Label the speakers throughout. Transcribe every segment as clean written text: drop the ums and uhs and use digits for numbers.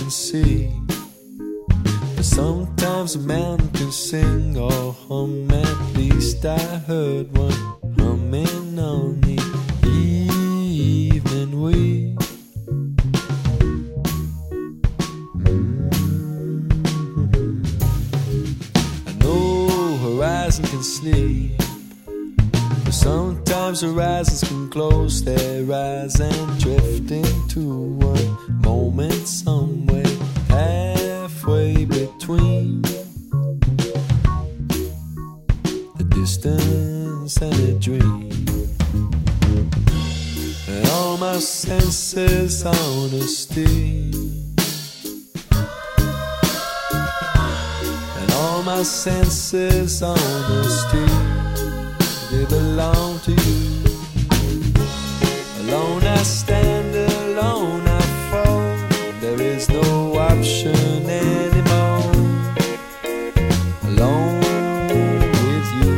Speaker 1: can see. But sometimes a man can sing or hum. At least I heard one humming on the evening wind. I know horizon can sleep, but sometimes horizons can close their eyes and drift into one moment somewhere halfway between the distance and a dream. And all my senses honesty, and all my senses honesty, they belong to you. Alone I stand, alone I fall. There is no option anymore. Alone with you.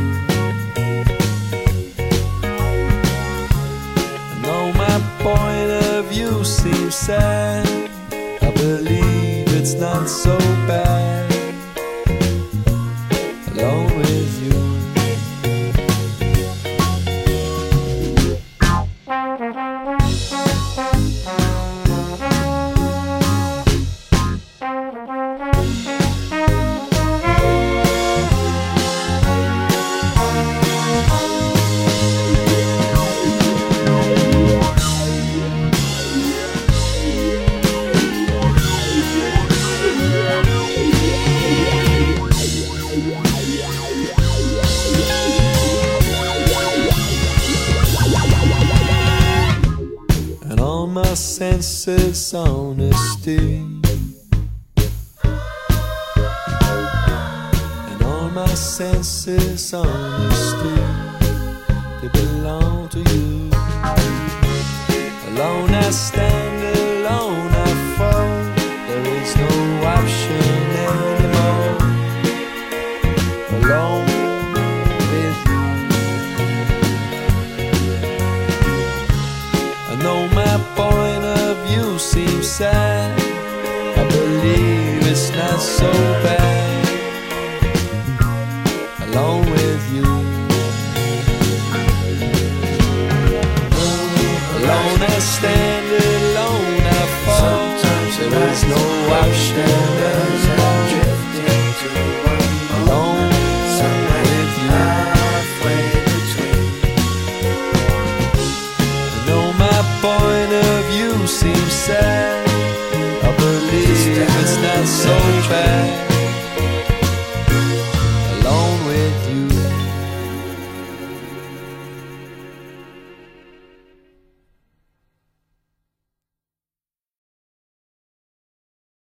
Speaker 1: I know my point of view seems sad. I believe it's not so bad. Alone with you. My senses honesty, and all my senses honesty, they belong to you. Alone I stand, alone I fall. There is no option anymore. Alone with you. I know my point of view seems sad. I believe it's not so bad. Alone with you. Alone I stand, alone I fall. Sometimes there is no option anymore. Alone with you. Halfway between. I know my point of view seems sad. I believe it's not so bad.